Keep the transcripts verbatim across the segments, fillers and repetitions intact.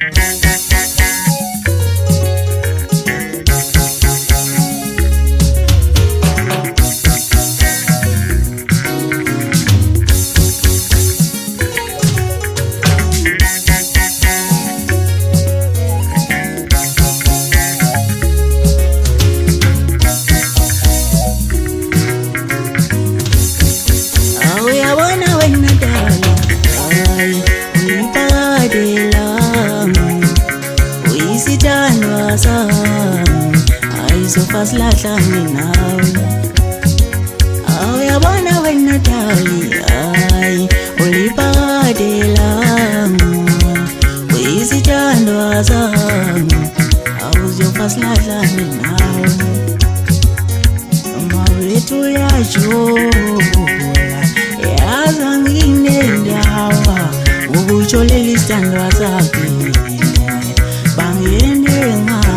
Faslahla minawe awuyabona wena dali ay ulibadela uyisithandwa sami awuzofaslahla minawe uma wethu yajola yaza nginendawa ukutsho leli sithandwa sakhe bangene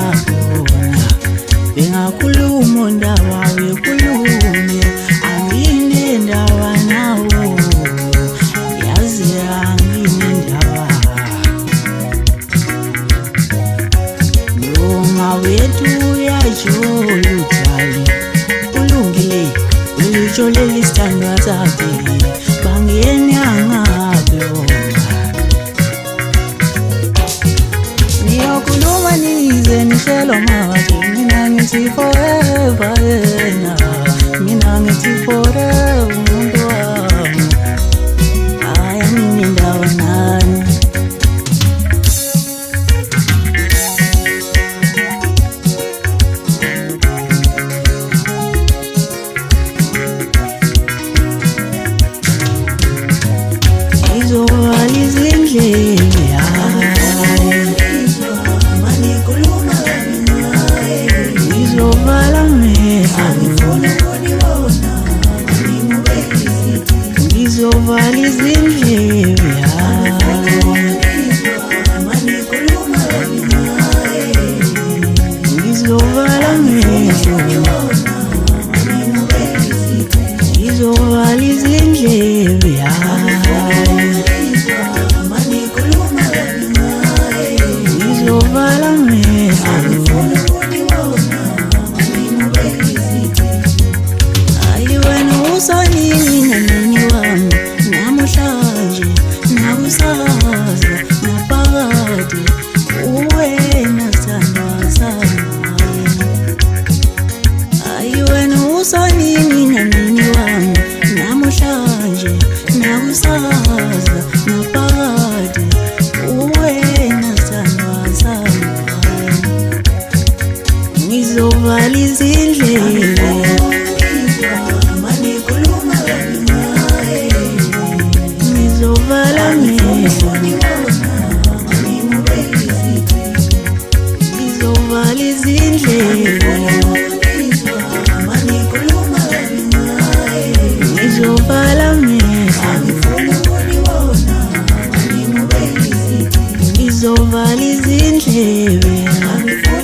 bengakhuluma ndawa wekhulume angine ndawa nawo yazi angine ndawa noma wethu yajoludali kulungile ulitsho leli sithandwa sakhe bangene angabe niyokhuluma nize nihlelo manje mina ngithi forever yena mina ngithi forever umuntu wami hayi angine ndawo nani izovala izindlebe ngizovala amehlo ngizovala izindlebe ngizovala amehlo ngizovala izindlebe ngizovala amehlo usonini nanini wami namhlanje nakusasa naphakade uwena sithandwa sami hayi wena usonini nanini wami namhlanje nakusasa naphakade uwena sithandwa sami ngizovala izindlebe ngizovala amehlo ngizovala izindlebe ngizovala amehlo ngizovala izindlebe